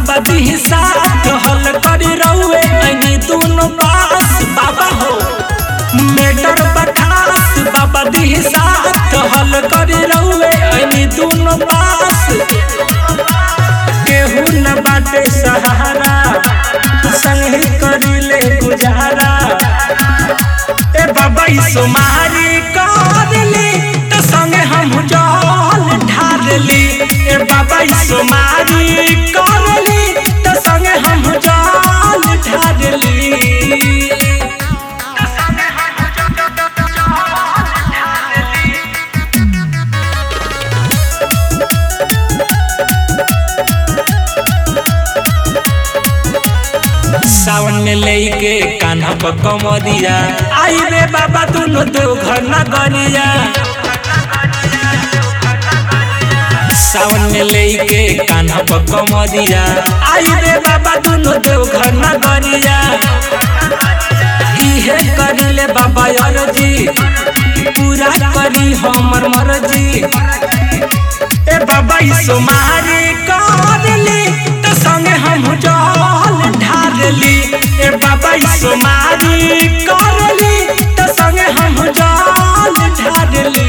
बाबा दी साथ हल करी रहुए ऐनी दोनों पास बाबा हो मेटर बखास बाबा दी साथ हल करी रहुए ऐनी दोनों पास केहू न बाटे सहारा संगे करिले गुजारा ए बाबा सोमारी करली तो संगे हम जल ढारली ए बाबा सोमारी करली तो संगे हम जल ढारली सावन में लेके कान्हा पर कमरिया आई रे बाबा दोनों देवघर नगरिया सावन में लेके कान्हा पर कमरिया आई रे बाबा दोनों देवघर नगरिया इहे करिले बाबा अर्जी पूरा करी हमर मर्जी ए बाबा सोमारी करली तो संगे हम जल ढारली ए बाबा सोमारी करली तो संगे हम जल ढारली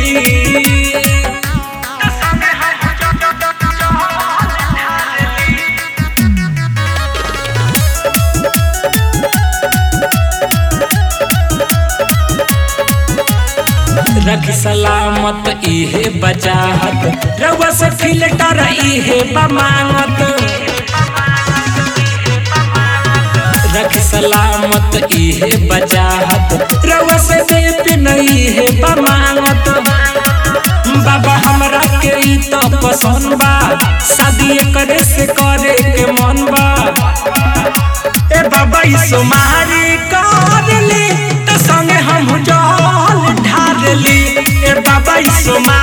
रख सलामत इहे बचाहत रउआ से फिल्टर इहे बमांगत रख सलामत इहे बचाहत रउआ से बेपिन इहे बमांगत बाबा हमरा के ई तो पसंद बा शादी करे से करे के मन बा ए बाबा सोमारी करली तो संगे हम जल ढारली ए बाबा सोमारी